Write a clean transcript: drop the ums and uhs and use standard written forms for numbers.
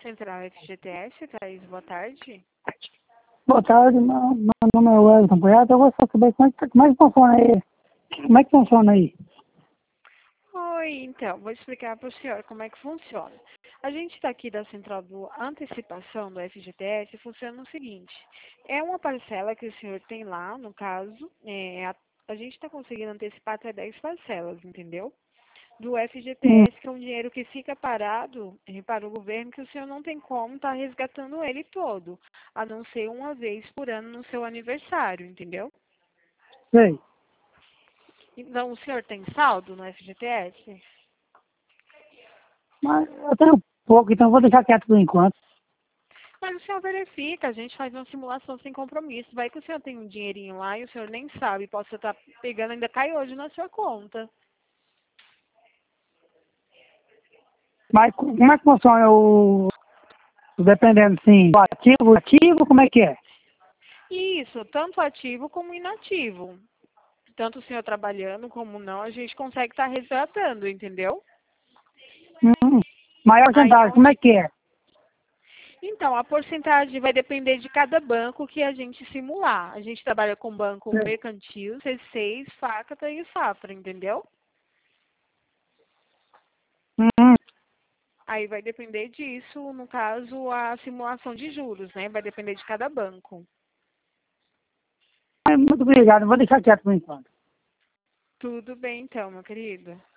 Central FGTS, Thaís, boa tarde. Boa tarde, meu nome é Wellington Poiato. Eu gostaria de saber como é que funciona aí. Como é que funciona aí? Oi, então, vou explicar para o senhor como é que funciona. A gente está aqui da Central do Antecipação do FGTS, funciona o seguinte, é uma parcela que o senhor tem lá, no caso, a gente está conseguindo antecipar até 10 parcelas, entendeu? Do Hum, FGTS, que é um dinheiro que fica parado para o governo, que o senhor não tem como estar resgatando ele todo, a não ser uma vez por ano no seu aniversário, entendeu? sei. Então, o senhor tem saldo no FGTS? Mas eu tenho pouco, então vou deixar quieto por enquanto. Mas o senhor verifica, a gente faz uma simulação sem compromisso. Vai que o senhor tem um dinheirinho lá e o senhor nem sabe, possa estar pegando, ainda cai hoje na sua conta. Mas como é que funciona dependendo, sim, ativo, como é que é? Isso, tanto ativo como inativo. Tanto o senhor trabalhando como não, a gente consegue estar resgatando, entendeu? Hum, Maior Aí porcentagem, como é onde. que é? Então, a porcentagem vai depender de cada banco que a gente simular. A gente trabalha com banco Sei. mercantil, C6, Facta e Safra, entendeu? Hum, Aí vai depender disso, no caso, a simulação de juros, né? Vai depender de cada banco. Muito obrigado, vou deixar quieto por enquanto. Tudo bem então, meu querido.